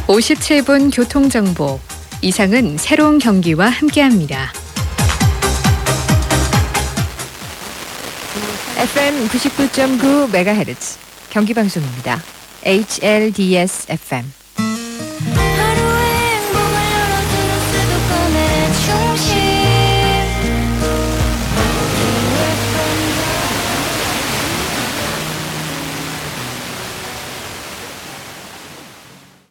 57분 교통정보. 이상은 새로운 경기와 함께합니다. FM 99.9MHz 경기방송입니다. HLDS FM.